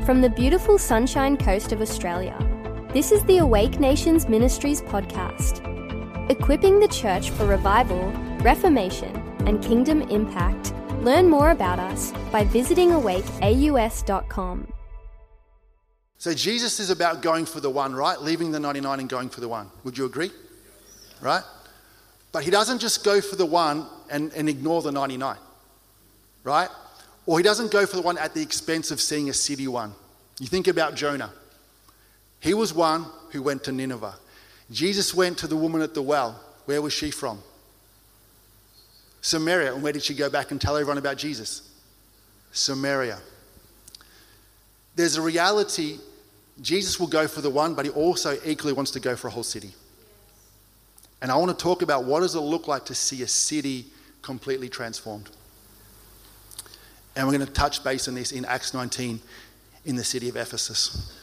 From the beautiful Sunshine Coast of Australia, this is the Awake Nations Ministries podcast, equipping the church for revival, reformation, and kingdom impact. Learn more about us by visiting awakeaus.com. So Jesus is about going for the one, right? Leaving the 99 and going for the one. Would you agree? Right? But he doesn't just go for the one and ignore the 99, right? Or he doesn't go for the one at the expense of seeing a city one. You think about Jonah. He was one who went to Nineveh. Jesus went to the woman at the well. Where was she from? Samaria. And where did she go back and tell everyone about Jesus? Samaria. There's a reality. Jesus will go for the one, but he also equally wants to go for a whole city. And I want to talk about what does it look like to see a city completely transformed. And we're going to touch base on this in Acts 19 in the city of Ephesus.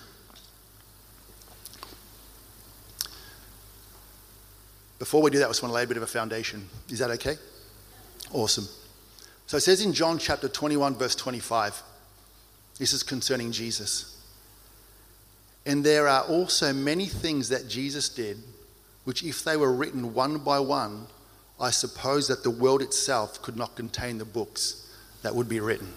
Before we do that, I just want to lay a bit of a foundation. Is that okay? Awesome. So it says in John chapter 21, verse 25, this is concerning Jesus. And there are also many things that Jesus did, which if they were written one by one, I suppose that the world itself could not contain the books that would be written.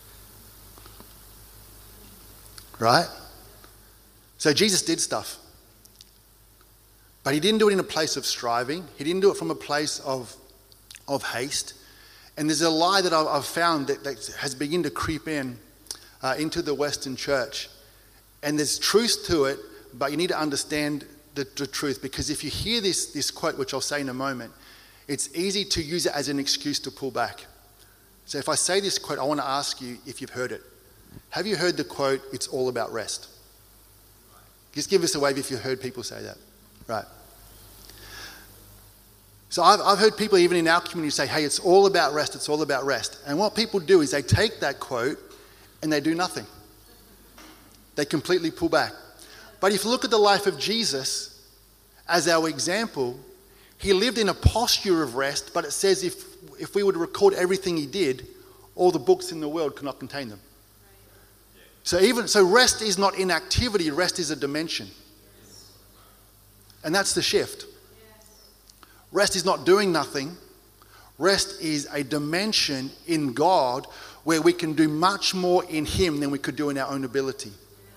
Right? So Jesus did stuff. But he didn't do it in a place of striving. He didn't do it from a place of haste. And there's a lie that I've found that has begun to creep into the Western church. And there's truth to it, but you need to understand the truth. Because if you hear this quote, which I'll say in a moment, it's easy to use it as an excuse to pull back. So if I say this quote, I want to ask you if you've heard it. Have you heard the quote, "It's all about rest"? Just give us a wave if you've heard people say that. Right. So I've heard people even in our community say, "Hey, it's all about rest, it's all about rest." And what people do is they take that quote and they do nothing. They completely pull back. But if you look at the life of Jesus as our example, he lived in a posture of rest, but it says if we were to record everything he did, all the books in the world could not contain them. So rest is not inactivity, rest is a dimension. And that's the shift. Rest is not doing nothing. Rest is a dimension in God where we can do much more in him than we could do in our own ability.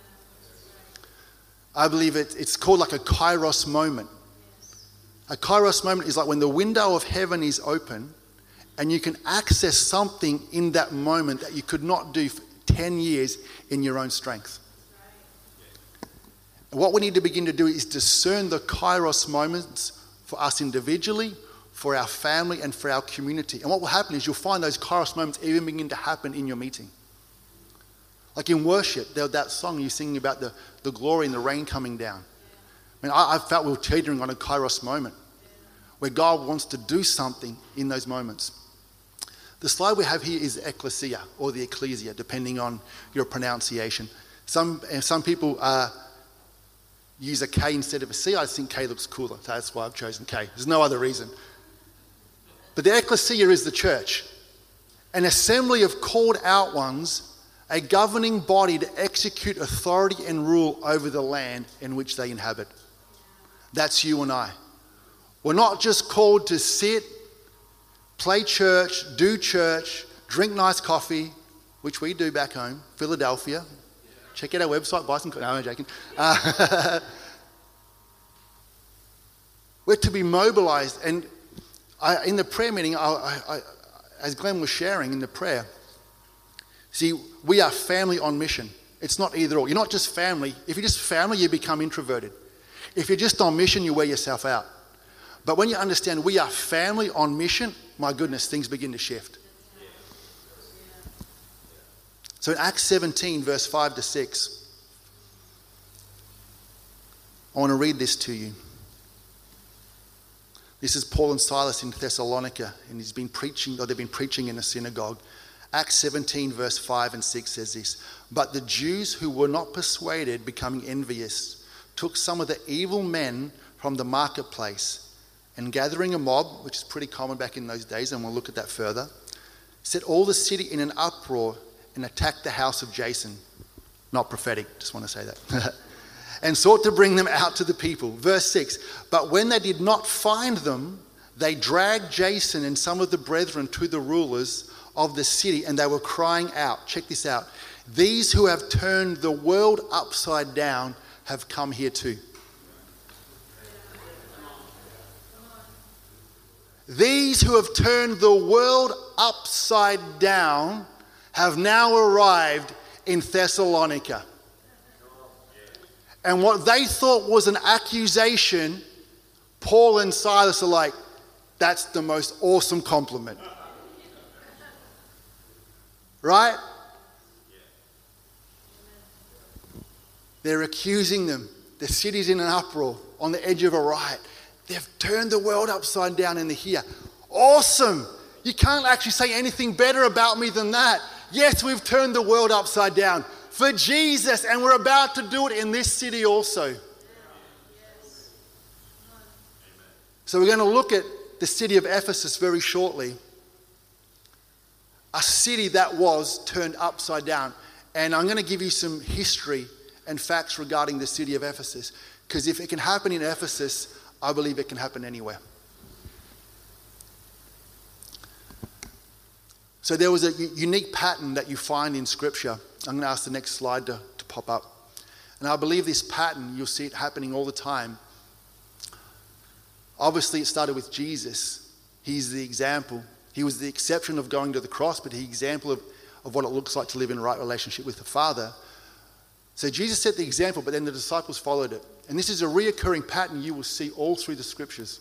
I believe it's called like a kairos moment. A kairos moment is like when the window of heaven is open and you can access something in that moment that you could not do for 10 years in your own strength. What we need to begin to do is discern the kairos moments for us individually, for our family, and for our community. And what will happen is you'll find those kairos moments even begin to happen in your meeting. Like in worship, that song you're singing about the glory and the rain coming down. I mean, I felt we were teetering on a kairos moment where God wants to do something in those moments. The slide we have here is ecclesia or the ecclesia, depending on your pronunciation. Some people use a K instead of a C. I just think K looks cooler, so that's why I've chosen K. There's no other reason. But the ecclesia is the church, an assembly of called out ones, a governing body to execute authority and rule over the land in which they inhabit. That's you and I. We're not just called to sit, play church, do church, drink nice coffee, which we do back home, Philadelphia. Check out our website, buy some coffee. No, I'm joking. We're to be mobilized. And in the prayer meeting, as Glenn was sharing in the prayer, see, we are family on mission. It's not either or. You're not just family. If you're just family, you become introverted. If you're just on mission, you wear yourself out. But when you understand we are family on mission, my goodness, things begin to shift. So in Acts 17, verse 5 to 6, I want to read this to you. This is Paul and Silas in Thessalonica, and they've been preaching in a synagogue. Acts 17, verse 5 and 6 says this: "But the Jews who were not persuaded, becoming envious, took some of the evil men from the marketplace, and gathering a mob," which is pretty common back in those days, and we'll look at that further, "set all the city in an uproar and attacked the house of Jason. Not prophetic, just want to say that. And sought to bring them out to the people. Verse 6, but when they did not find them, they dragged Jason and some of the brethren to the rulers of the city, and they were crying out. Check this out. These who have turned the world upside down have come here too. These who have turned the world upside down have now arrived in Thessalonica. And what they thought was an accusation, Paul and Silas are like, that's the most awesome compliment. Right? They're accusing them. The city's in an uproar, on the edge of a riot. They've turned the world upside down and they're here. Awesome! You can't actually say anything better about me than that. Yes, we've turned the world upside down for Jesus, and we're about to do it in this city also. So we're going to look at the city of Ephesus very shortly. A city that was turned upside down. And I'm going to give you some history and facts regarding the city of Ephesus. Because if it can happen in Ephesus, I believe it can happen anywhere. So there was a unique pattern that you find in Scripture. I'm going to ask the next slide to pop up. And I believe this pattern, you'll see it happening all the time. Obviously, it started with Jesus. He's the example. He was the exception of going to the cross, but he's the example of what it looks like to live in a right relationship with the Father. So Jesus set the example, but then the disciples followed it. And this is a reoccurring pattern you will see all through the Scriptures.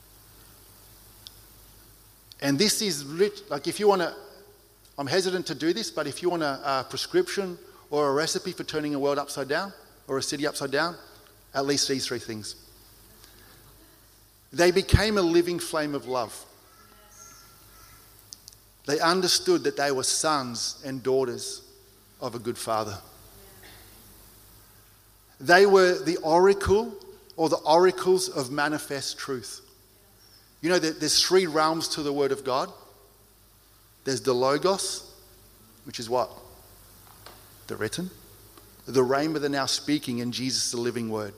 And this is rich. Like if you want to, I'm hesitant to do this, but if you want a prescription or a recipe for turning a world upside down or a city upside down, at least these three things. They became a living flame of love. They understood that they were sons and daughters of a good Father. They were the oracle or the oracles of manifest truth. You know, there's three realms to the Word of God. There's the Logos, which is what? The written. The Rhema, the now speaking, and Jesus, the living Word.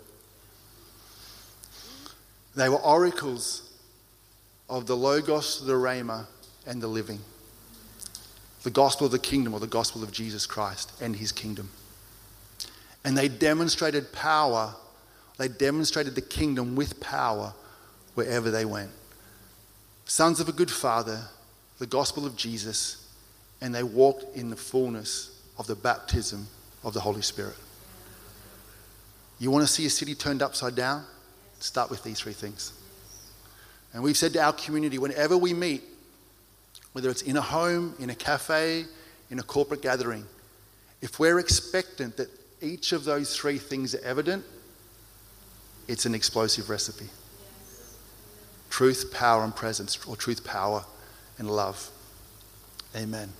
They were oracles of the Logos, the Rhema, and the living. The gospel of the kingdom, or the gospel of Jesus Christ and his kingdom. And they demonstrated power. They demonstrated the kingdom with power wherever they went. Sons of a good Father, the gospel of Jesus, and they walked in the fullness of the baptism of the Holy Spirit. You want to see a city turned upside down? Start with these three things. And we've said to our community, whenever we meet, whether it's in a home, in a cafe, in a corporate gathering, if we're expectant that each of those three things are evident, it's an explosive recipe. Truth, power, and presence, or truth, power, and love. Amen.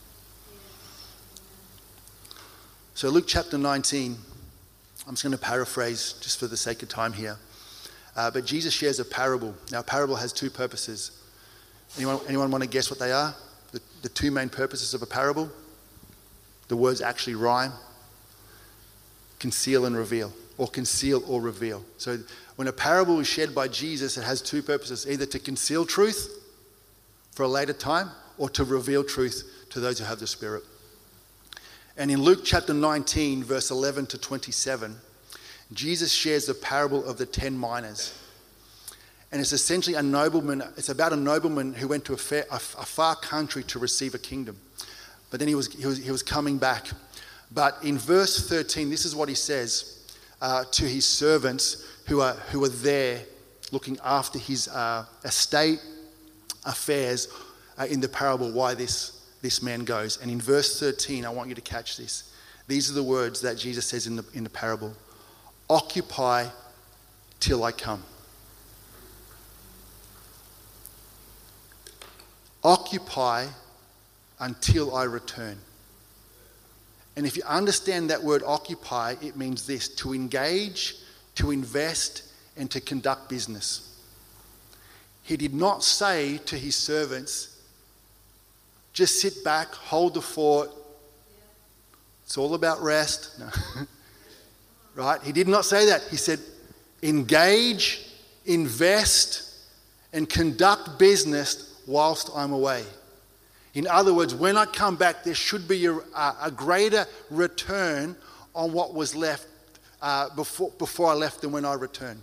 So Luke chapter 19, I'm just going to paraphrase just for the sake of time here. But Jesus shares a parable. Now, a parable has two purposes. Anyone want to guess what they are? The two main purposes of a parable? The words actually rhyme. Conceal and reveal, or conceal or reveal. So when a parable is shared by Jesus, it has two purposes, either to conceal truth for a later time or to reveal truth to those who have the Spirit. And in Luke chapter 19, verse 11 to 27, Jesus shares the parable of the 10 minas. And it's essentially a nobleman. It's about a nobleman who went to a far country to receive a kingdom. But then he was coming back. But in verse 13, this is what he says to his servants who are there looking after his estate affairs in the parable, why this man goes. And in verse 13, I want you to catch this. These are the words that Jesus says in the parable. Occupy till I come. Occupy until I return. And if you understand that word occupy, it means this: to engage, to invest, and to conduct business. He did not say to his servants, just sit back, hold the fort, It's all about rest. No. Right? He did not say that. He said, engage, invest, and conduct business whilst I'm away. In other words, when I come back, there should be a greater return on what was left before I left than when I returned.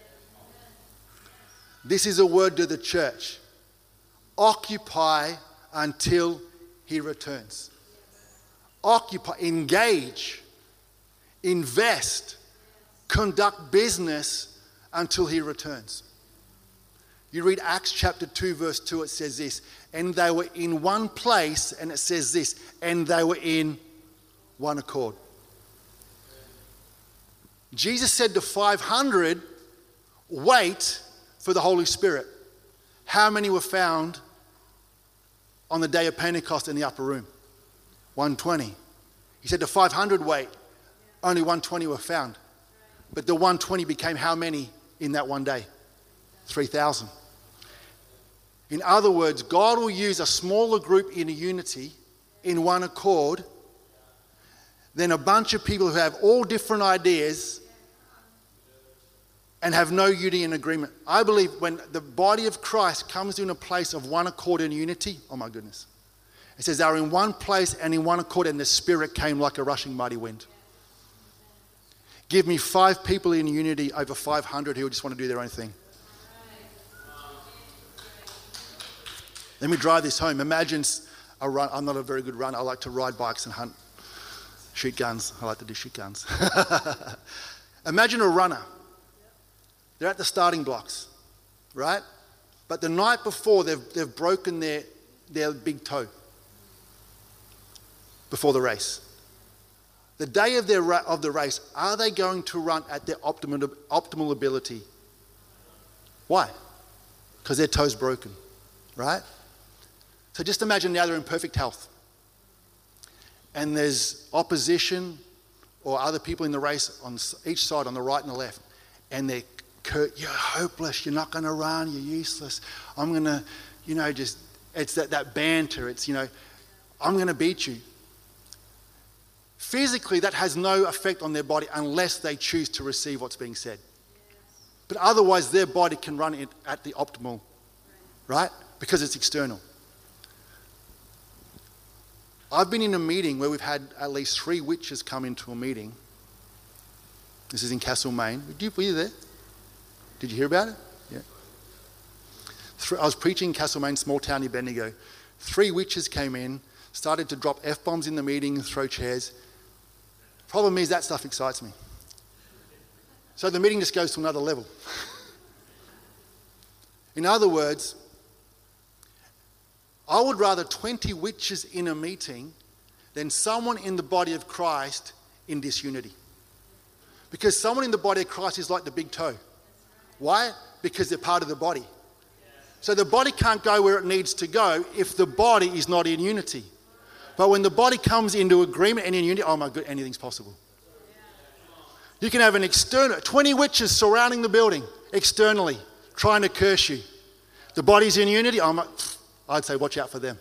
This is a word to the church. Occupy until he returns. Occupy, engage, invest, conduct business until he returns. You read Acts chapter 2 verse 2, it says this, and they were in one place, and it says this, and they were in one accord. Jesus said to 500, wait for the Holy Spirit. How many were found on the day of Pentecost in the upper room? 120. He said to 500, wait. Only 120 were found. But the 120 became how many in that one day? 3,000. In other words, God will use a smaller group in a unity, in one accord, than a bunch of people who have all different ideas and have no unity and agreement. I believe when the body of Christ comes in a place of one accord and unity, oh my goodness. It says they were in one place and in one accord, and the Spirit came like a rushing mighty wind. Give me 5 people in unity over 500 who just want to do their own thing. Let me drive this home. Imagine a run. I'm not a very good runner. I like to ride bikes and hunt, shoot guns. I like to do shoot guns. Imagine a runner. They're at the starting blocks, right? But the night before, they've broken their big toe before the race. The day of the race, are they going to run at their optimal ability? Why? Because their toe's broken, right? So just imagine now they're in perfect health. And there's opposition or other people in the race on each side, on the right and the left. And they're you're hopeless, you're not going to run, you're useless. I'm going to, just, it's that banter. It's, I'm going to beat you. Physically, that has no effect on their body unless they choose to receive what's being said. But otherwise, their body can run it at the optimal, right? Because it's external. I've been in a meeting where we've had at least 3 witches come into a meeting. This is in Castlemaine. Were you there? Did you hear about it? Yeah. I was preaching in Castlemaine, small town near Bendigo. 3 witches came in, started to drop F-bombs in the meeting and throw chairs. Problem is, that stuff excites me. So the meeting just goes to another level. In other words, I would rather 20 witches in a meeting than someone in the body of Christ in disunity. Because someone in the body of Christ is like the big toe. Why? Because they're part of the body. So the body can't go where it needs to go if the body is not in unity. But when the body comes into agreement and in unity, oh my God, anything's possible. You can have an external, 20 witches surrounding the building externally, trying to curse you. The body's in unity, I'd say watch out for them.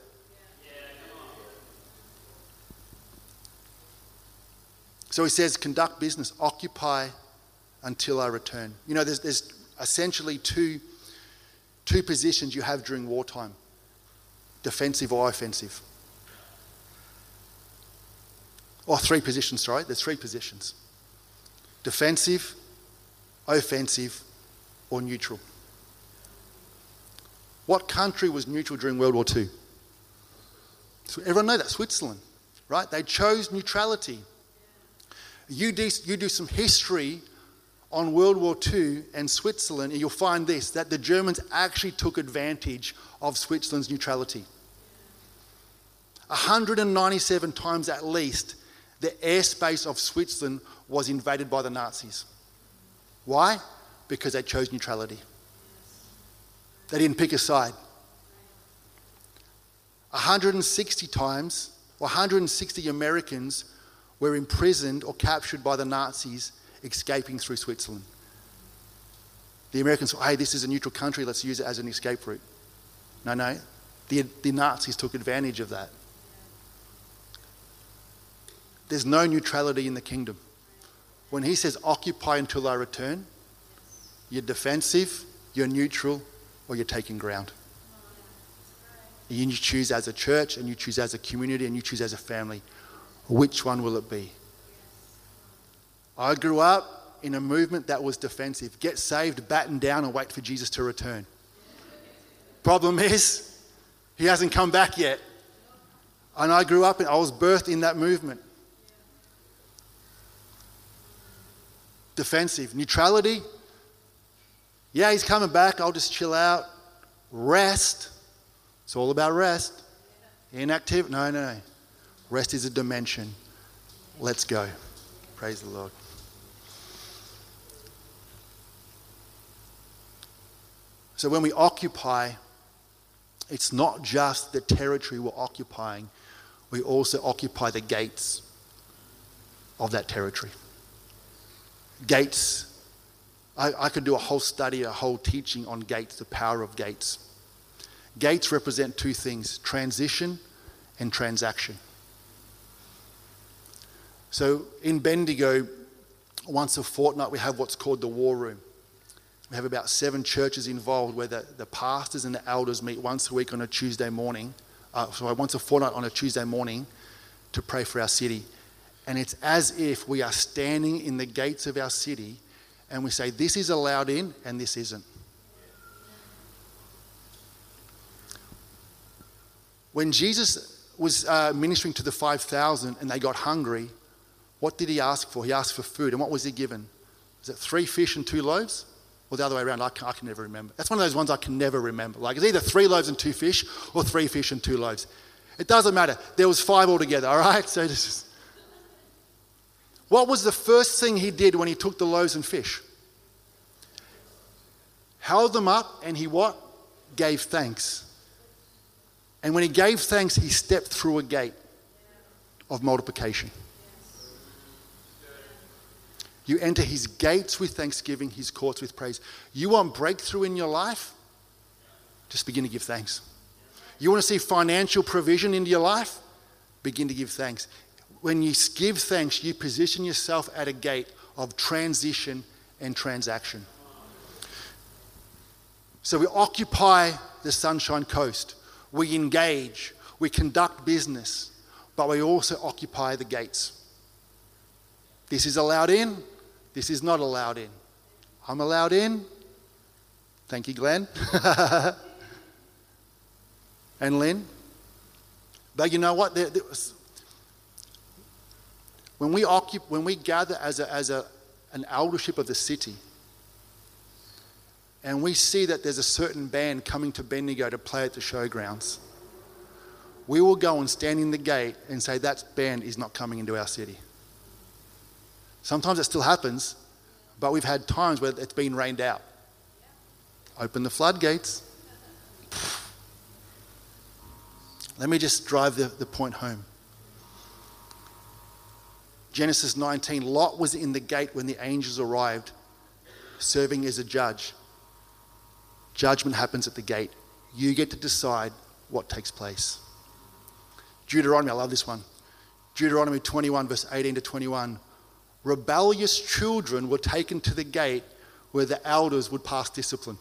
So he says, conduct business, occupy until I return. There's essentially two positions you have during wartime. Defensive or offensive. Or 3 positions, sorry. There's 3 positions. Defensive, offensive, or neutral. What country was neutral during World War II? So everyone know that, Switzerland, right? They chose neutrality. You do some history on World War II and Switzerland, and you'll find this, that the Germans actually took advantage of Switzerland's neutrality. 197 times at least, the airspace of Switzerland was invaded by the Nazis. Why? Because they chose neutrality. They didn't pick a side. 160 times, 160 Americans were imprisoned or captured by the Nazis escaping through Switzerland. The Americans thought, hey, this is a neutral country, let's use it as an escape route. No. The Nazis took advantage of that. There's no neutrality in the kingdom. When he says occupy until I return, you're defensive, you're neutral, or you're taking ground. You choose as a church, and you choose as a community, and you choose as a family. Which one will it be? I grew up in a movement that was defensive. Get saved, batten down, and wait for Jesus to return. Problem is, he hasn't come back yet. And I was birthed in that movement. Defensive. Neutrality. Yeah, he's coming back. I'll just chill out. Rest. It's all about rest. Inactive. No. Rest is a dimension. Let's go. Praise the Lord. So when we occupy, it's not just the territory we're occupying. We also occupy the gates of that territory. Gates. I could do a whole study, a whole teaching on gates, the power of gates. Gates represent two things, transition and transaction. So in Bendigo, once a fortnight, we have what's called the War Room. We have about 7 churches involved where the pastors and the elders meet once a week on a Tuesday morning, once a fortnight on a Tuesday morning to pray for our city. And it's as if we are standing in the gates of our city and we say, this is allowed in and this isn't. When Jesus was ministering to the 5,000 and they got hungry, what did he ask for? He asked for food. And what was he given? Was it 3 fish and 2 loaves? Or the other way around? I can never remember. That's one of those ones I can never remember. Like, it's either 3 loaves and 2 fish or 3 fish and 2 loaves. It doesn't matter. There was 5 altogether, all right? So this is... What was the first thing he did when he took the loaves and fish? Held them up and he what? Gave thanks. And when he gave thanks, he stepped through a gate of multiplication. You enter his gates with thanksgiving, his courts with praise. You want breakthrough in your life? Just begin to give thanks. You want to see financial provision into your life? Begin to give thanks. When you give thanks, you position yourself at a gate of transition and transaction. So we occupy the Sunshine Coast. We engage. We conduct business. But we also occupy the gates. This is allowed in. This is not allowed in. I'm allowed in. Thank you, Glenn. And Lynn. But you know what? When we gather as an eldership of the city, and we see that there's a certain band coming to Bendigo to play at the showgrounds, we will go and stand in the gate and say that band is not coming into our city. Sometimes it still happens, but we've had times where it's been rained out. Open the floodgates. Let me just drive the point home. Genesis 19, Lot was in the gate when the angels arrived, serving as a judge. Judgment happens at the gate. You get to decide what takes place. Deuteronomy, I love this one. Deuteronomy 21, verse 18 to 21. Rebellious children were taken to the gate where the elders would pass discipline.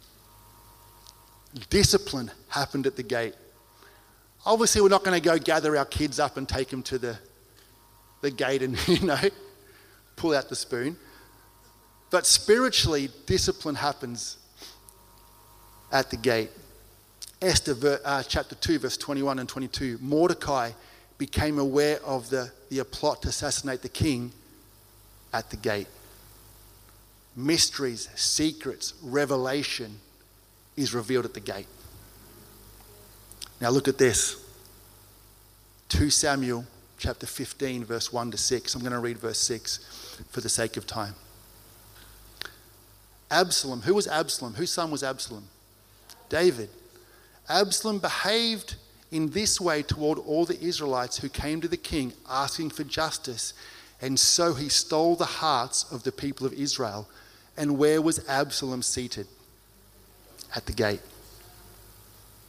Discipline happened at the gate. Obviously, we're not going to go gather our kids up and take them to the gate and, pull out the spoon. But spiritually, discipline happens at the gate. Esther chapter 2, verse 21 and 22. Mordecai became aware of the plot to assassinate the king at the gate. Mysteries, secrets, revelation is revealed at the gate. Now look at this. 2 Samuel chapter 15, verse 1 to 6. I'm going to read verse 6 for the sake of time. Absalom. Who was Absalom? Whose son was Absalom? David. Absalom behaved in this way toward all the Israelites who came to the king asking for justice, and so he stole the hearts of the people of Israel. And where was Absalom seated? At the gate.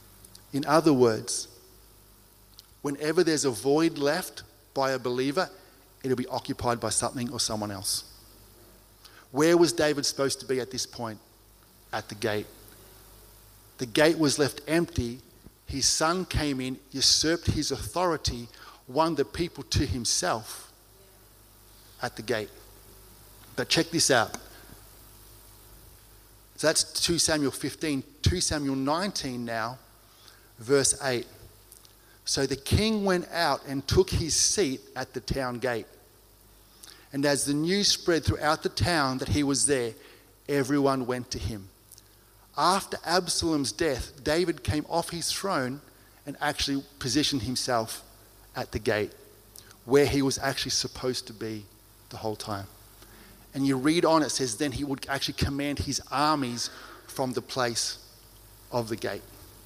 In other words, whenever there's a void left by a believer, it'll be occupied by something or someone else. Where was David supposed to be at this point? At the gate. The gate was left empty. His son came in, usurped his authority, won the people to himself at the gate. But check this out. So that's 2 Samuel 15. 2 Samuel 19 now, verse 8. So the king went out and took his seat at the town gate. And as the news spread throughout the town that he was there, everyone went to him. After Absalom's death, David came off his throne and actually positioned himself at the gate, where he was actually supposed to be the whole time. And you read on, it says, then he would actually command his armies from the place of the gate.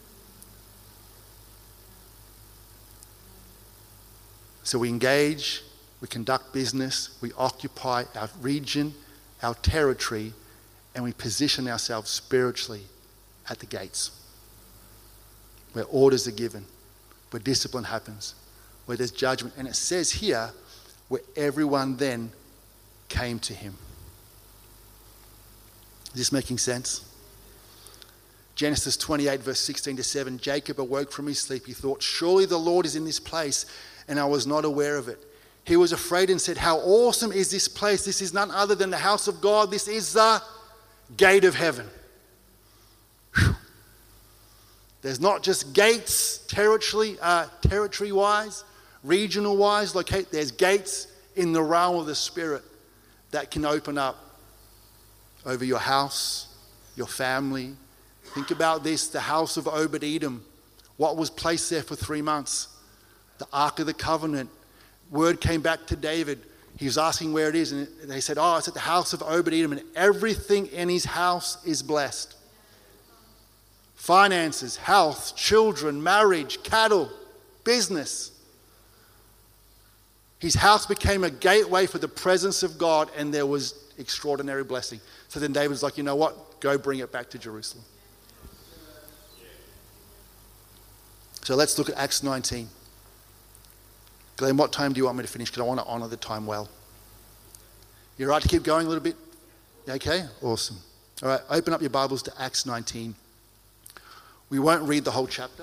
So we engage, we conduct business, we occupy our region, our territory, and we position ourselves spiritually at the gates, where orders are given, where discipline happens, where there's judgment. And it says here, where everyone then came to him. Is this making sense? Genesis 28, verse 16 to 7, Jacob awoke from his sleep. He thought, surely the Lord is in this place, and I was not aware of it. He was afraid and said, how awesome is this place? This is none other than the house of God. This is the gate of heaven. Whew. There's not just gates territory-wise, regional-wise, there's gates in the realm of the Spirit that can open up over your house, your family. Think about this, the house of Obed-Edom. What was placed there for 3 months? The Ark of the Covenant. Word came back to David. He was asking where it is, and they said, oh, it's at the house of Obed-Edom, and everything in his house is blessed. Finances, health, children, marriage, cattle, business. His house became a gateway for the presence of God, and there was extraordinary blessing. So then David's like, you know what? Go bring it back to Jerusalem. So let's look at Acts 19. Glenn, what time do you want me to finish? Because I want to honour the time well. You all right to keep going a little bit? Okay? Awesome. All right, open up your Bibles to Acts 19. We won't read the whole chapter.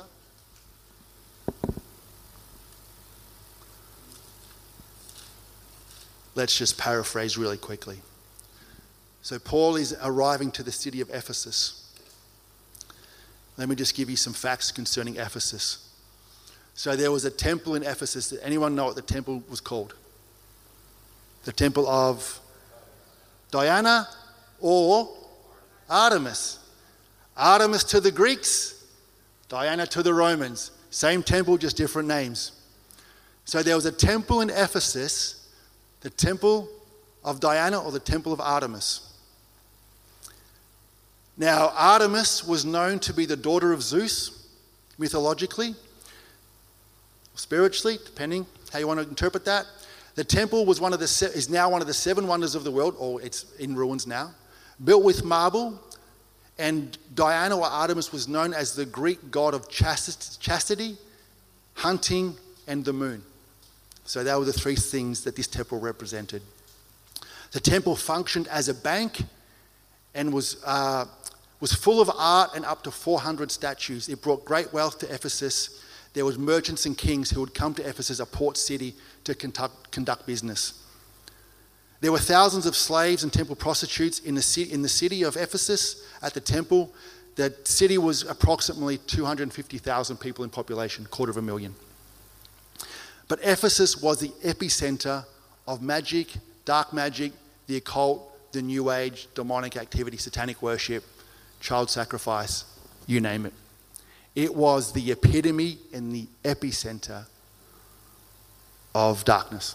Let's just paraphrase really quickly. So Paul is arriving to the city of Ephesus. Let me just give you some facts concerning Ephesus. So there was a temple in Ephesus. Does anyone know what the temple was called? The temple of Diana or Artemis? Artemis to the Greeks, Diana to the Romans. Same temple, just different names. So there was a temple in Ephesus, the temple of Diana or the temple of Artemis. Now, Artemis was known to be the daughter of Zeus, mythologically, spiritually, depending how you want to interpret that. The temple was is now one of the 7 wonders of the world, or it's in ruins now, built with marble. And Diana or Artemis was known as the Greek god of chastity, hunting, and the moon. So that were the 3 things that this temple represented. The temple functioned as a bank and was full of art and up to 400 statues. It brought great wealth to Ephesus. There was merchants and kings who would come to Ephesus, a port city, to conduct business. There were thousands of slaves and temple prostitutes in the city of Ephesus at the temple. The city was approximately 250,000 people in population, 250,000. But Ephesus was the epicenter of magic, dark magic, the occult, the New Age, demonic activity, satanic worship, child sacrifice, you name it. It was the epitome and the epicenter of darkness.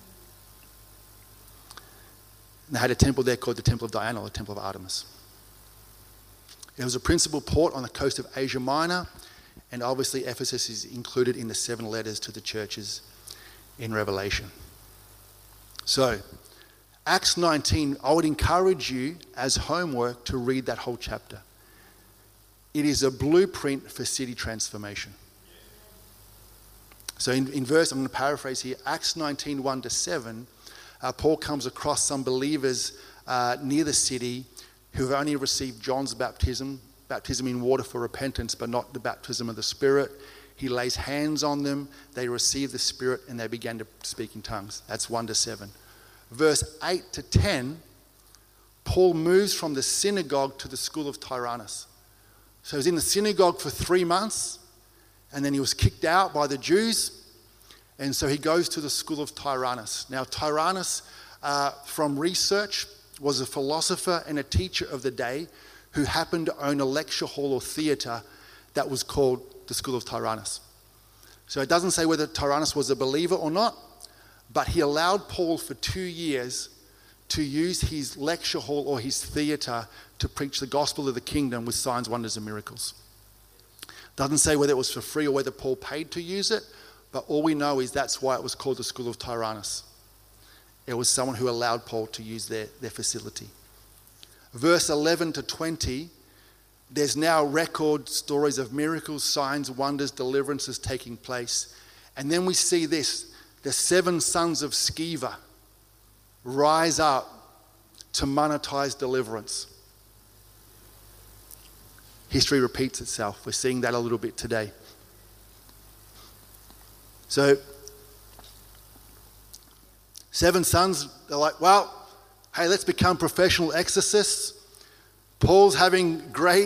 And they had a temple there called the Temple of Diana, or the Temple of Artemis. It was a principal port on the coast of Asia Minor, and obviously Ephesus is included in the 7 letters to the churches in Revelation. So, Acts 19, I would encourage you as homework to read that whole chapter. It is a blueprint for city transformation. So in verse, I'm going to paraphrase here, Acts 19, 1-7, Paul comes across some believers near the city who have only received John's baptism in water for repentance, but not the baptism of the Spirit. He lays hands on them, they receive the Spirit, and they begin to speak in tongues. That's 1-7. Verse 8-10, Paul moves from the synagogue to the school of Tyrannus. So he was in the synagogue for 3 months, and then he was kicked out by the Jews, and so he goes to the school of Tyrannus. Now, Tyrannus, from research, was a philosopher and a teacher of the day who happened to own a lecture hall or theatre that was called the School of Tyrannus. So it doesn't say whether Tyrannus was a believer or not, but he allowed Paul for 2 years to use his lecture hall or his theatre to preach the gospel of the kingdom with signs, wonders, and miracles. Doesn't say whether it was for free or whether Paul paid to use it, but all we know is that's why it was called the School of Tyrannus. It was someone who allowed Paul to use their facility. Verse 11-20, there's now record stories of miracles, signs, wonders, deliverances taking place. And then we see this, the 7 sons of Sceva rise up to monetize deliverance. History repeats itself. We're seeing that a little bit today. So, 7 sons, they're like, well, hey, let's become professional exorcists. Paul's having great,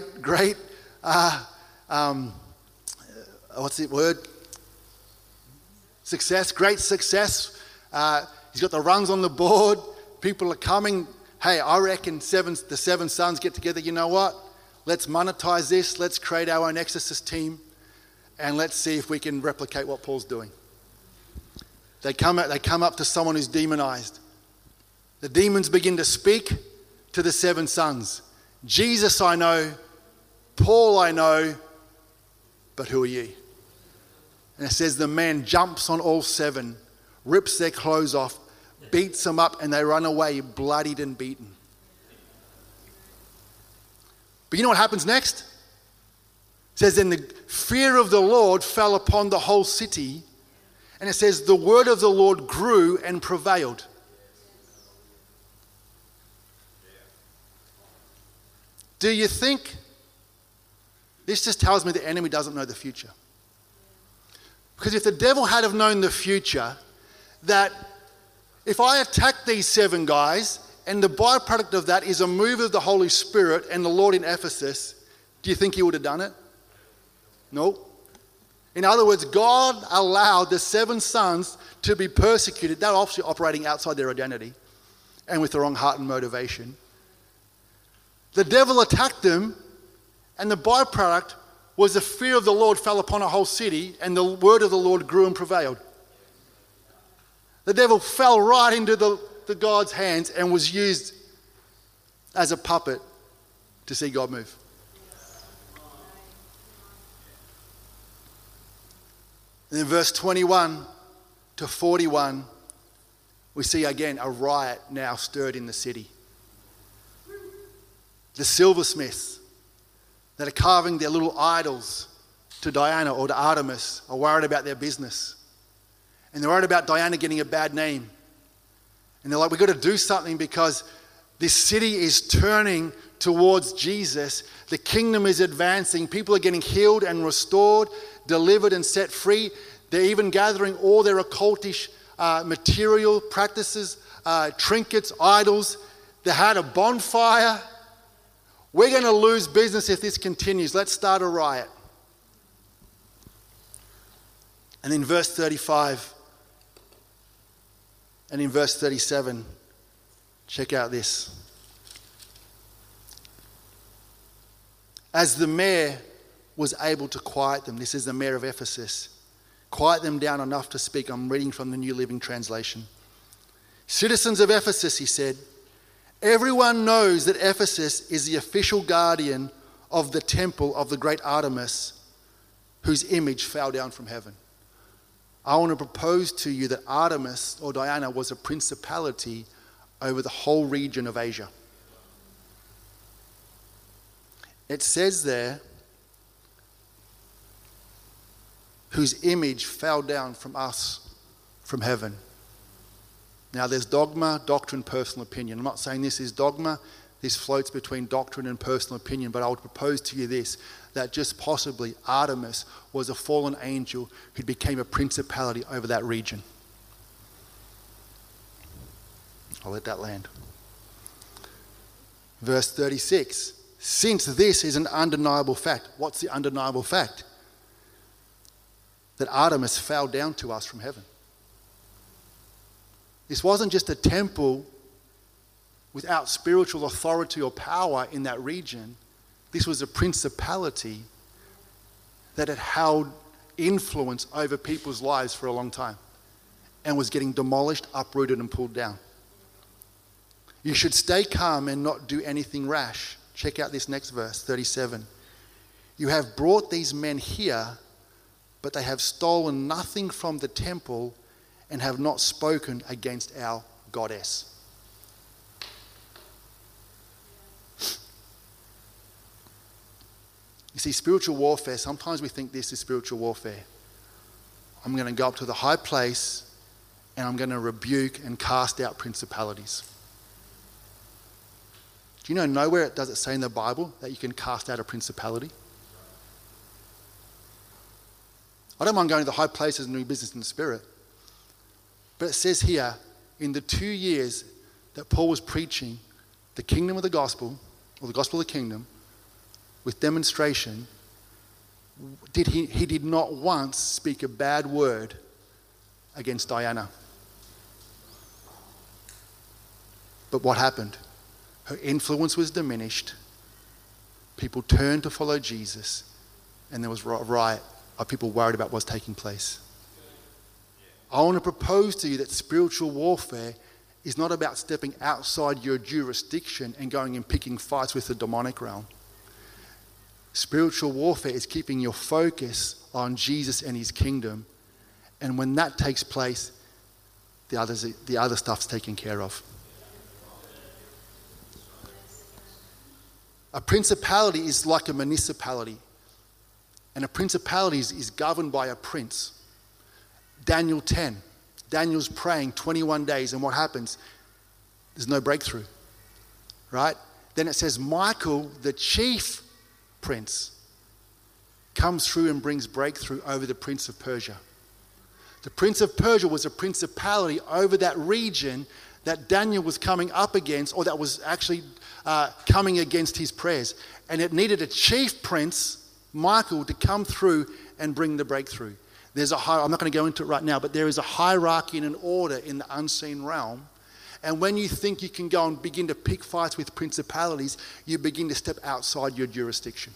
what's the word? Success, great success. He's got the runs on the board. People are coming. Hey, I reckon the 7 sons get together. You know what? Let's monetize this. Let's create our own exorcist team. And let's see if we can replicate what Paul's doing. They come up to someone who's demonized. The demons begin to speak to the 7 sons. Jesus I know, Paul I know, but who are ye? And it says the man jumps on all 7, rips their clothes off, beats them up, and they run away bloodied and beaten. But you know what happens next? It says, then the fear of the Lord fell upon the whole city, and it says the word of the Lord grew and prevailed. Do you think, this just tells me the enemy doesn't know the future. Because if the devil had have known the future, that if I attack these 7 guys, and the byproduct of that is a move of the Holy Spirit and the Lord in Ephesus, do you think he would have done it? No. In other words, God allowed the 7 sons to be persecuted. They're obviously operating outside their identity and with the wrong heart and motivation. The devil attacked them, and the byproduct was the fear of the Lord fell upon a whole city, and the word of the Lord grew and prevailed. The devil fell right into the God's hands and was used as a puppet to see God move. And in verse 21-41, we see again a riot now stirred in the city. The silversmiths that are carving their little idols to Diana or to Artemis are worried about their business. And they're worried about Diana getting a bad name. And they're like, we've got to do something because this city is turning towards Jesus. The kingdom is advancing. People are getting healed and restored, delivered and set free. They're even gathering all their occultish material practices, trinkets, idols. They had a bonfire. We're going to lose business if this continues. Let's start a riot. And in verse 35 and in verse 37, check out this. As the mayor was able to quiet them, this is the mayor of Ephesus, quiet them down enough to speak. I'm reading from the New Living Translation. Citizens of Ephesus, he said, everyone knows that Ephesus is the official guardian of the temple of the great Artemis, whose image fell down from heaven. I want to propose to you that Artemis, or Diana, was a principality over the whole region of Asia. It says there, whose image fell down from us from heaven. Now there's dogma, doctrine, personal opinion. I'm not saying this is dogma. This floats between doctrine and personal opinion, but I would propose to you this, that just possibly Artemis was a fallen angel who became a principality over that region. I'll let that land. Verse 36, since this is an undeniable fact. What's the undeniable fact? That Artemis fell down to us from heaven. This wasn't just a temple without spiritual authority or power in that region. This was a principality that had held influence over people's lives for a long time and was getting demolished, uprooted, and pulled down. You should stay calm and not do anything rash. Check out this next verse, 37. You have brought these men here, but they have stolen nothing from the temple and have not spoken against our goddess. You see, spiritual warfare, sometimes we think this is spiritual warfare. I'm going to go up to the high place and I'm going to rebuke and cast out principalities. Do you know nowhere does it say in the Bible that you can cast out a principality? I don't mind going to the high places and doing business in the Spirit. But it says here, in the 2 years that Paul was preaching the kingdom of the gospel, or the gospel of the kingdom, with demonstration, he did not once speak a bad word against Diana. But what happened? Her influence was diminished. People turned to follow Jesus, and there was a riot of people worried about what's taking place. I want to propose to you that spiritual warfare is not about stepping outside your jurisdiction and going and picking fights with the demonic realm. Spiritual warfare is keeping your focus on Jesus and his kingdom, and when that takes place, the other stuff's taken care of. A principality is like a municipality, and a principality is governed by a prince. Daniel 10. Daniel's praying 21 days, and what happens? There's no breakthrough, right? Then it says Michael, the chief prince, comes through and brings breakthrough over the prince of Persia. The prince of Persia was a principality over that region that Daniel was coming up against, or that was actually coming against his prayers. And it needed a chief prince, Michael, to come through and bring the breakthrough. I'm not going to go into it right now, but there is a hierarchy and an order in the unseen realm. And when you think you can go and begin to pick fights with principalities, you begin to step outside your jurisdiction.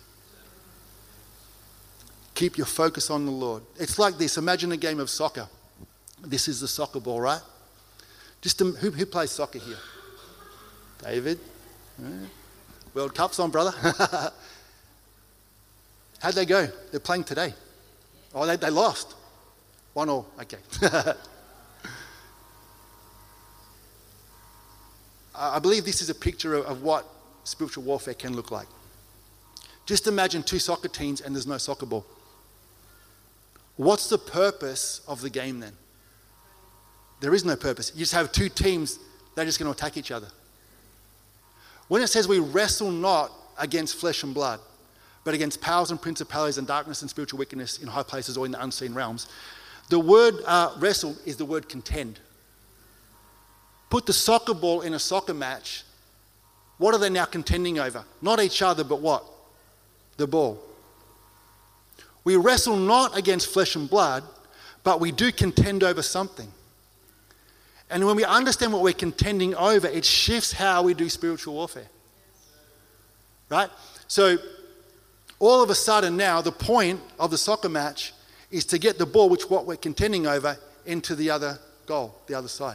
Keep your focus on the Lord. It's like this. Imagine a game of soccer. This is the soccer ball, right? Who plays soccer here? David? Yeah. World Cup's on, brother. How'd they go? They're playing today. Oh, they lost. 1-1. Okay. I believe this is a picture of what spiritual warfare can look like. Just imagine two soccer teams and there's no soccer ball. What's the purpose of the game then? There is no purpose. You just have two teams, they're just going to attack each other. When it says we wrestle not against flesh and blood, but against powers and principalities and darkness and spiritual wickedness in high places or in the unseen realms, the word wrestle is the word contend. Put the soccer ball in a soccer match. What are they now contending over? Not each other, but what? The ball. We wrestle not against flesh and blood, but we do contend over something. And when we understand what we're contending over, it shifts how we do spiritual warfare. Right? So all of a sudden now, the point of the soccer match is to get the ball, which what we're contending over, into the other goal, the other side.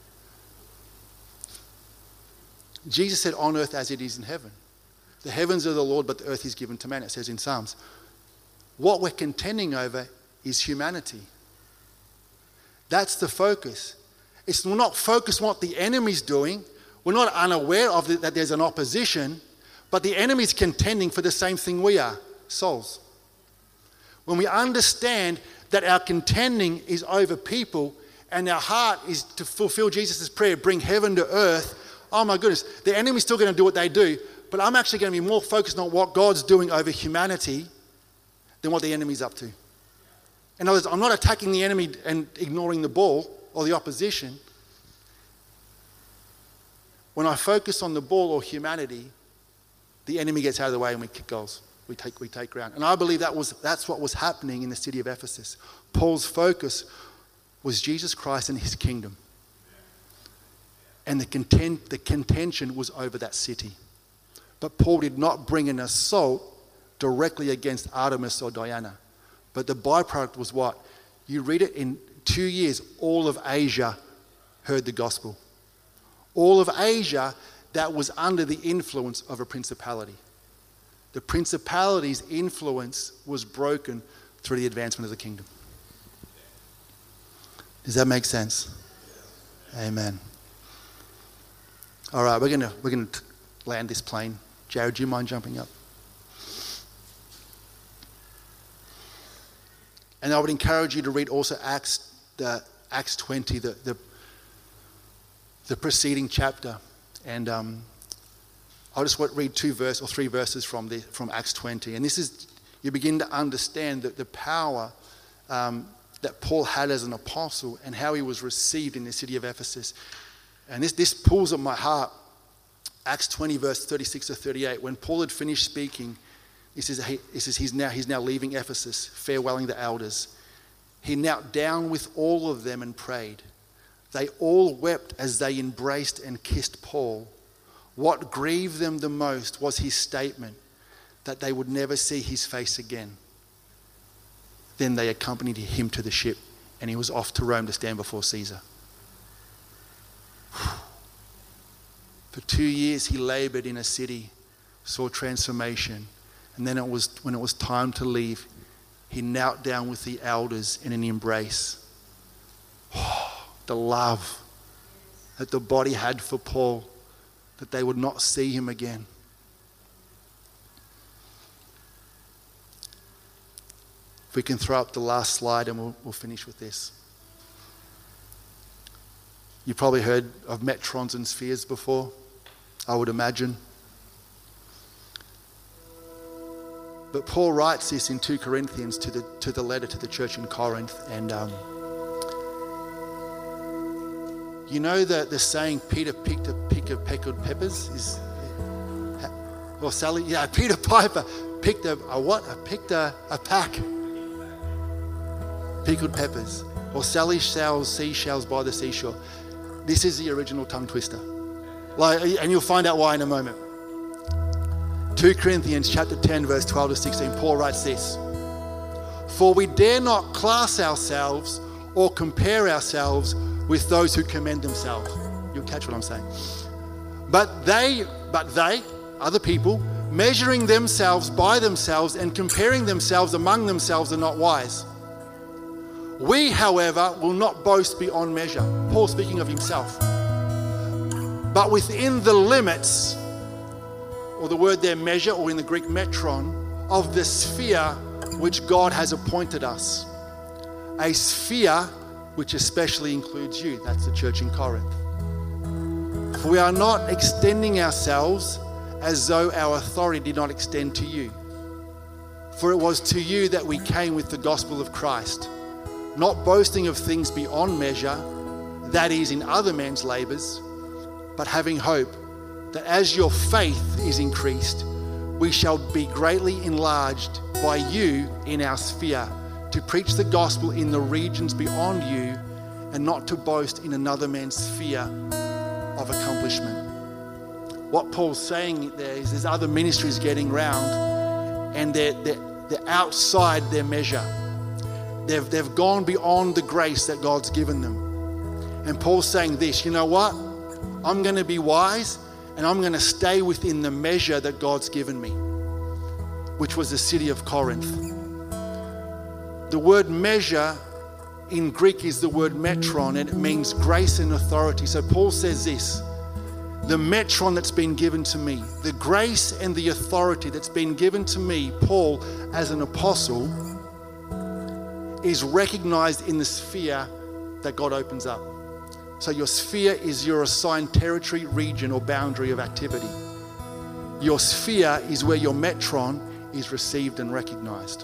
Jesus said, on earth as it is in heaven. The heavens are the Lord, but the earth is given to man, it says in Psalms. What we're contending over is humanity. That's the focus. We're not focused on what the enemy's doing. We're not unaware of that there's an opposition, but the enemy's contending for the same thing we are, souls. When we understand that our contending is over people and our heart is to fulfill Jesus' prayer, bring heaven to earth, oh my goodness, the enemy's still going to do what they do, but I'm actually going to be more focused on what God's doing over humanity than what the enemy's up to. In other words, I'm not attacking the enemy and ignoring the ball or the opposition. When I focus on the ball or humanity, the enemy gets out of the way and we kick goals. We take ground. And I believe that's what was happening in the city of Ephesus. Paul's focus was Jesus Christ and his kingdom. And the contention was over that city. But Paul did not bring an assault directly against Artemis or Diana. But the byproduct was what? You read it, in 2 years, all of Asia heard the gospel. All of Asia that was under the influence of a principality. The principality's influence was broken through the advancement of the kingdom. Does that make sense? Amen. All right, we're gonna land this plane. Jared, do you mind jumping up? And I would encourage you to read also Acts 20, the preceding chapter. And I'll just read 3 verses from Acts 20. And this is, you begin to understand the power that Paul had as an apostle and how he was received in the city of Ephesus. And this pulls at my heart. Acts 20, verse 36 to 38. When Paul had finished speaking, he says he's now leaving Ephesus, farewelling the elders. He knelt down with all of them and prayed. They all wept as they embraced and kissed Paul. What grieved them the most was his statement that they would never see his face again. Then they accompanied him to the ship, and he was off to Rome to stand before Caesar. For 2 years he labored in a city, saw transformation, and then when it was time to leave, he knelt down with the elders in an embrace. The love that the body had for Paul, that they would not see him again. If we can throw up the last slide and we'll finish with this. You probably heard of metrons and spheres before, I would imagine. But Paul writes this in 2 Corinthians to the letter to the church in Corinth. And you know the saying, Peter picked a peck of pickled peppers? Or Sally, yeah, Peter Piper picked a pack. Pickled peppers. Or Sally sells seashells by the seashore. This is the original tongue twister. And you'll find out why in a moment. 2 Corinthians chapter 10, verse 12 to 16, Paul writes this. For we dare not class ourselves or compare ourselves with those who commend themselves. You'll catch what I'm saying. But they, other people, measuring themselves by themselves and comparing themselves among themselves are not wise. We, however, will not boast beyond measure. Paul speaking of himself. But within the limits, or the word there measure, or in the Greek metron, of the sphere which God has appointed us. A sphere which especially includes you. That's the church in Corinth. For we are not extending ourselves as though our authority did not extend to you. For it was to you that we came with the gospel of Christ, not boasting of things beyond measure, that is, in other men's labors, but having hope that as your faith is increased, we shall be greatly enlarged by you in our sphere, to preach the gospel in the regions beyond you, and not to boast in another man's sphere of accomplishment. What Paul's saying there is there's other ministries getting round, and they're outside their measure. They've gone beyond the grace that God's given them. And Paul's saying this, you know what? I'm going to be wise, and I'm going to stay within the measure that God's given me, which was the city of Corinth. The word measure in Greek is the word metron, and it means grace and authority. So Paul says this, the metron that's been given to me, the grace and the authority that's been given to me, Paul, as an apostle, is recognized in the sphere that God opens up. So your sphere is your assigned territory, region, or boundary of activity. Your sphere is where your metron is received and recognized.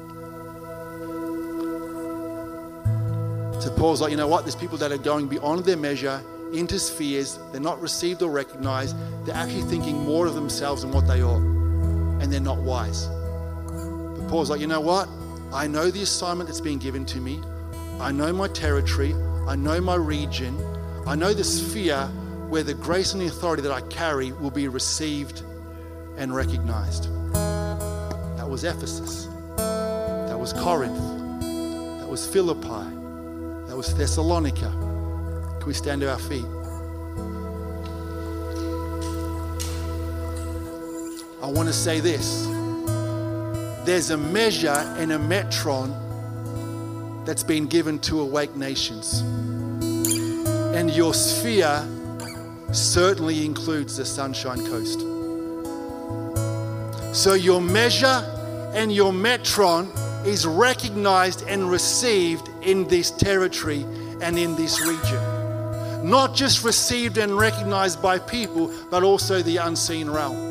So Paul's like, you know what? There's people that are going beyond their measure into spheres. They're not received or recognized. They're actually thinking more of themselves than what they ought. And they're not wise. But Paul's like, you know what? I know the assignment that's being given to me. I know my territory. I know my region. I know the sphere where the grace and the authority that I carry will be received and recognized. That was Ephesus. That was Corinth. That was Philippi. That was Thessalonica. Can we stand to our feet? I want to say this. There's a measure and a metron that's been given to Awake Nations. And your sphere certainly includes the Sunshine Coast. So your measure and your metron is recognized and received in this territory and in this region. Not just received and recognized by people, but also the unseen realm.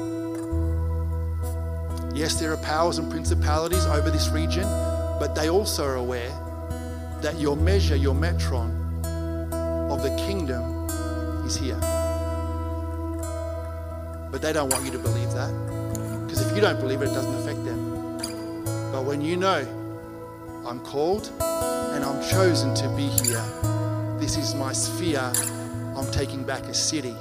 Yes, there are powers and principalities over this region, but they also are aware that your measure, your metron of the kingdom is here. But they don't want you to believe that, because if you don't believe it, it doesn't affect them. But when you know, I'm called and I'm chosen to be here, this is my sphere, I'm taking back a city.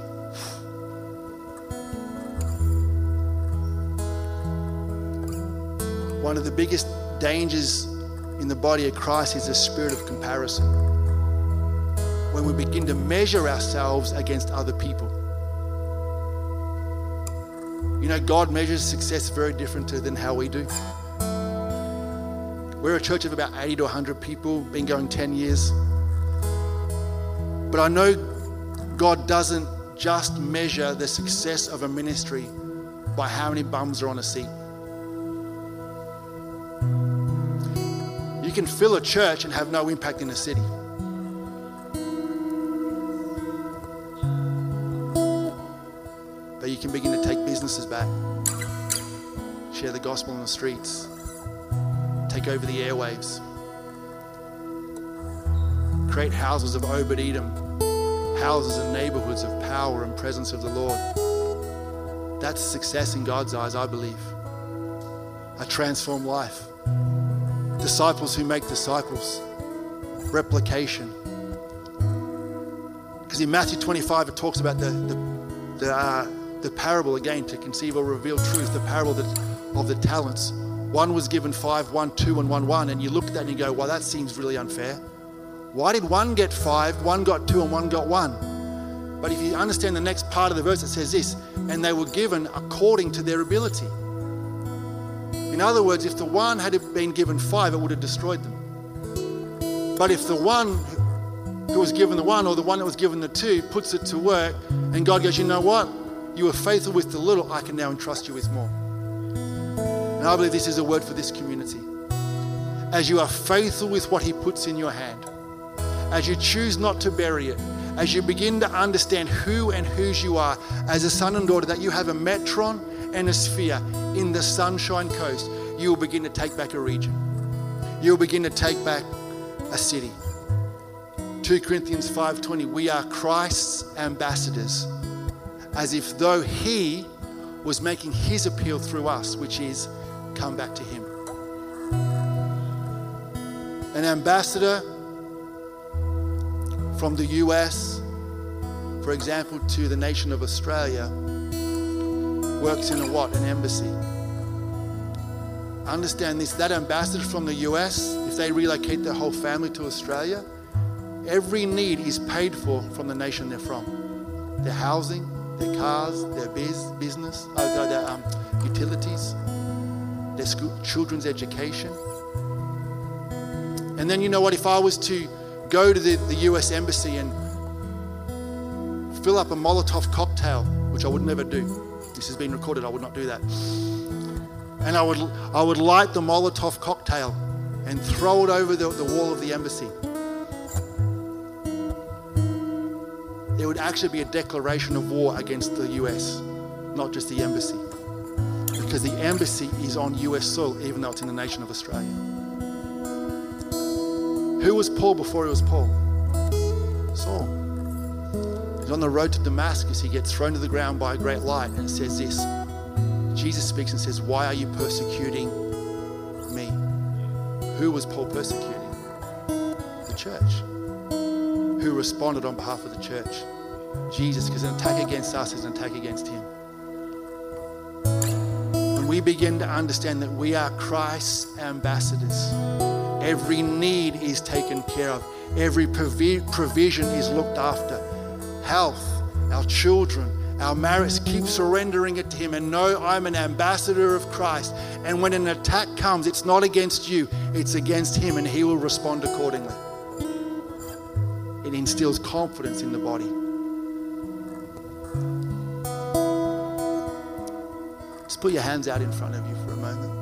One of the biggest dangers in the body of Christ is the spirit of comparison. When we begin to measure ourselves against other people. You know, God measures success very different than how we do. We're a church of about 80 to 100 people, been going 10 years. But I know God doesn't just measure the success of a ministry by how many bums are on a seat. You can fill a church and have no impact in a city. But you can begin to take businesses back, share the gospel on the streets, take over the airwaves, create houses of Obed-Edom, houses and neighborhoods of power and presence of the Lord. That's success in God's eyes, I believe. A transformed life. Disciples who make disciples. Replication. Because in Matthew 25 it talks about the parable again, to conceive or reveal truth, the parable of the talents. One was given 5, 1, 2, and 1, 1. And you look at that and you go, well, that seems really unfair. Why did one get 5, one got 2, and one got 1? But if you understand the next part of the verse, it says this, and they were given according to their ability. In other words, if the one had been given 5, it would have destroyed them. But if the one who was given the 1 or the one that was given the 2 puts it to work, and God goes, you know what? You were faithful with the little, I can now entrust you with more. And I believe this is a word for this community. As you are faithful with what He puts in your hand, as you choose not to bury it, as you begin to understand who and whose you are as a son and daughter, that you have a metron and a sphere in the Sunshine Coast, you will begin to take back a region. You'll begin to take back a city. 2 Corinthians 5:20, we are Christ's ambassadors, as if though He was making His appeal through us, which is, come back to Him. An ambassador from the US, for example, to the nation of Australia, works in a what? An embassy. Understand this, that ambassador from the US, if they relocate their whole family to Australia, every need is paid for from the nation they're from. Their housing, their cars, their business, their utilities, their school, children's education. And then you know what, if I was to go to the US Embassy and fill up a Molotov cocktail, which I would never do. This has been recorded, I would not do that. And I would light the Molotov cocktail and throw it over the wall of the embassy, it would actually be a declaration of war against the US, not just the embassy. Because the embassy is on US soil, even though it's in the nation of Australia. Who was Paul before he was Paul? Saul. He's on the road to Damascus. He gets thrown to the ground by a great light, and it says this. Jesus speaks and says, "Why are you persecuting me?" Who was Paul persecuting? The church. Who responded on behalf of the church? Jesus, because an attack against us is an attack against him. When we begin to understand that we are Christ's ambassadors, every need is taken care of. Every provision is looked after. Health, our children, our marriage, keep surrendering it to him and know I'm an ambassador of Christ. And when an attack comes, it's not against you, it's against him, and he will respond accordingly. It instills confidence in the body. Just put your hands out in front of you for a moment.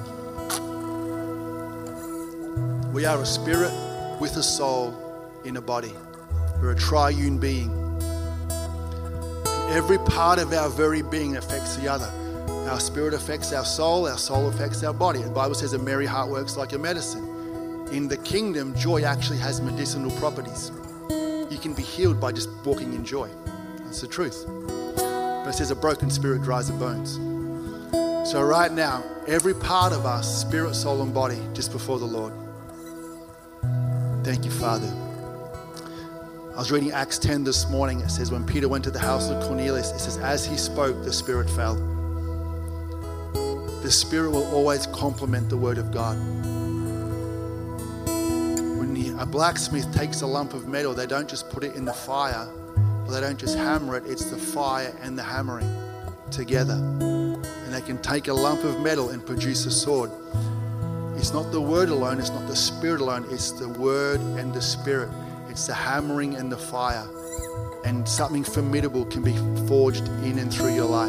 We are a spirit with a soul in a body. We're a triune being. Every part of our very being affects the other. Our spirit affects our soul affects our body. The Bible says a merry heart works like a medicine. In the kingdom, joy actually has medicinal properties. You can be healed by just walking in joy. That's the truth. But it says a broken spirit dries the bones. So right now, every part of us, spirit, soul, and body, just before the Lord. Thank you, Father. I was reading Acts 10 this morning. It says when Peter went to the house of Cornelius, it says as he spoke, the Spirit fell. The Spirit will always complement the Word of God. When a blacksmith takes a lump of metal, they don't just put it in the fire, or they don't just hammer it, it's the fire and the hammering together. And they can take a lump of metal and produce a sword. It's not the Word alone, it's not the Spirit alone, it's the Word and the Spirit. It's the hammering and the fire. And something formidable can be forged in and through your life.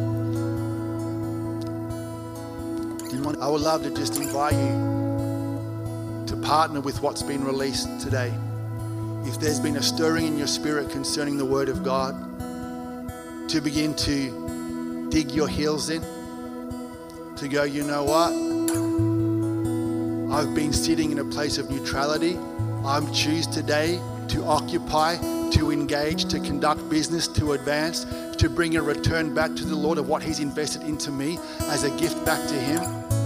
I would love to just invite you to partner with what's been released today. If there's been a stirring in your spirit concerning the Word of God, to begin to dig your heels in, to go, you know what? I've been sitting in a place of neutrality. I choose today to occupy, to engage, to conduct business, to advance, to bring a return back to the Lord of what He's invested into me as a gift back to Him.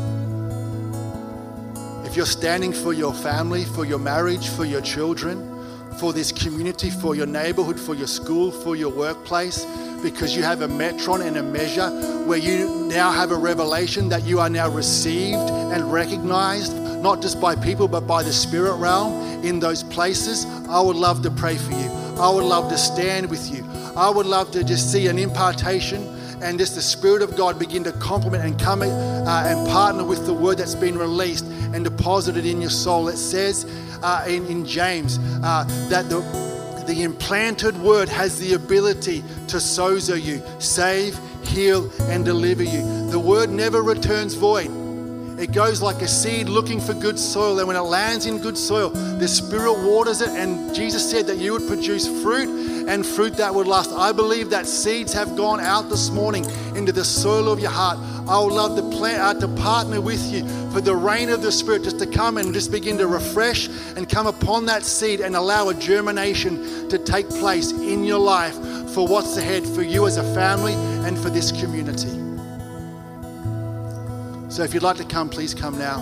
If you're standing for your family, for your marriage, for your children, for this community, for your neighborhood, for your school, for your workplace, because you have a metron and a measure where you now have a revelation that you are now received and recognized, not just by people, but by the spirit realm in those places, I would love to pray for you. I would love to stand with you. I would love to just see an impartation and just the Spirit of God begin to complement and come and partner with the word that's been released and deposited in your soul. It says in James that the implanted word has the ability to sozo you, save, heal, and deliver you. The word never returns void. It goes like a seed looking for good soil, and when it lands in good soil, the Spirit waters it, and Jesus said that you would produce fruit and fruit that would last. I believe that seeds have gone out this morning into the soil of your heart. I would love to partner with you for the rain of the Spirit just to come and just begin to refresh and come upon that seed and allow a germination to take place in your life for what's ahead for you as a family and for this community. So if you'd like to come, please come now.